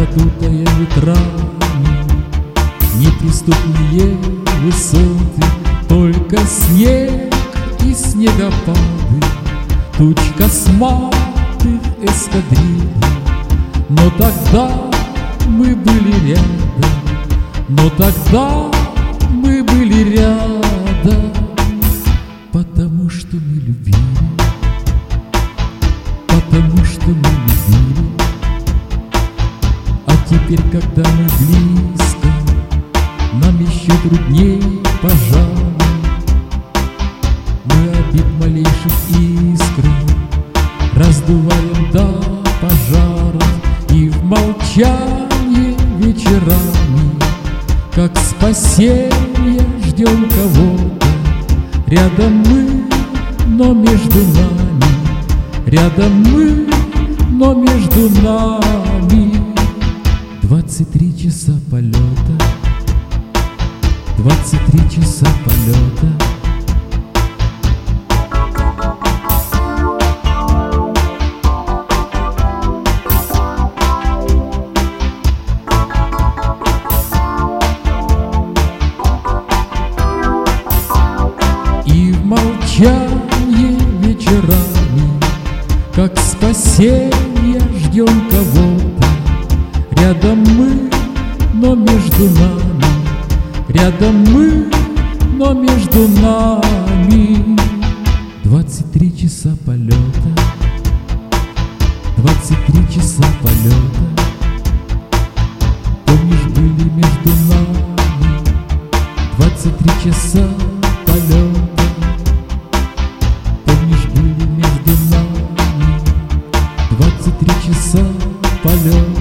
Подутая ветрами, неприступные высоты, только снег и снегопады, туч косматых эскадрилей. Но тогда мы были рядом, но тогда мы были рядом, потому что мы любили, потому что мы любили. А теперь, когда мы близко, нам еще трудней, пожалуй. Мы обид малейших искр раздуваем до пожаров, и в молчании вечерами, как спасенье, ждем кого-то. Рядом мы, но между нами, рядом мы, но между нами 23 часа полета, 23 часа полета. И в молчании вечерами, как спасенье, ждем кого-то. Рядом мы, но между нами, рядом мы, но между нами 23 часа полета, 23 часа полета. Помнишь, были между нами 23 часа полета. Помнишь, были между нами 23 часа полета.